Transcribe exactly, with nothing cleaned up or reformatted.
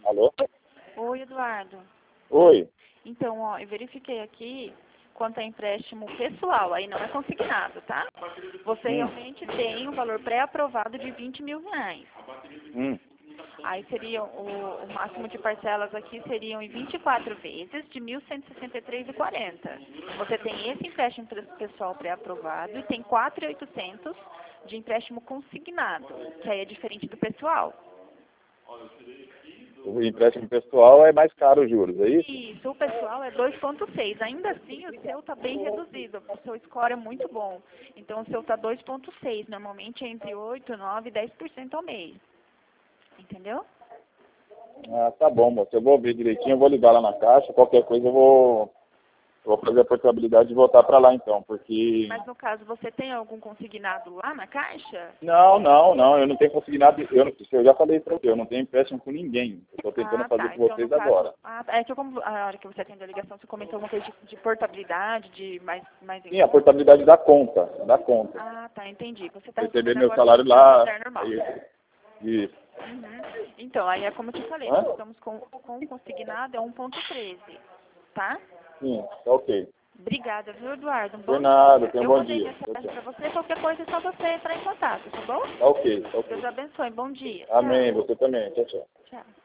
Alô? Oi, Eduardo. Oi. Então, ó, eu verifiquei aqui quanto a empréstimo pessoal, aí não é consignado, tá? Você Hum. realmente tem um valor pré-aprovado de vinte mil reais. Hum. Aí seria o, o máximo de parcelas aqui seriam em vinte e quatro vezes de mil cento e sessenta e três reais e quarenta centavos. Você tem esse empréstimo pessoal pré-aprovado e tem quatro mil e oitocentos de empréstimo consignado, que aí é diferente do pessoal. O empréstimo pessoal é mais caro os juros, é isso? Isso, o pessoal é dois ponto seis. Ainda assim, o seu está bem reduzido. O seu score é muito bom. Então, o seu está dois ponto seis. Normalmente é entre oito, nove e dez por cento ao mês. Entendeu? Ah, tá bom, moço. Eu vou ver direitinho, eu vou ligar lá na caixa. Qualquer coisa eu vou, eu vou fazer a portabilidade de voltar para lá então, porque... Mas, no caso, você tem algum consignado lá na caixa? Não, não, não. Eu não tenho consignado. Eu, não- eu já falei para você, eu não tenho empréstimo com ninguém. Eu estou tentando Ah, fazer tá. com Então, no vocês caso... agora. Ah, é que eu, como, a hora que você atendeu a ligação, você comentou alguma coisa de, de portabilidade, de mais, mais em Sim, a conta. portabilidade da conta, da conta. Ah, tá. Entendi. Você está Receber recebendo meu agora salário no seu lá. lugar normal. Isso. Isso. Uhum. Então, aí é como eu te falei, Hã? nós estamos com, com o consignado, é um ponto treze, tá? Sim, tá ok. Obrigada, viu, Eduardo? Um Por bom nada, dia. tenha um Eu bom mandei dia. Tchau, mensagem tchau. para você, qualquer coisa é só você entrar em contato, tá bom? Tá ok, tá Deus ok. abençoe, bom dia. Amém, Tchau. você também. Tchau, tchau. Tchau.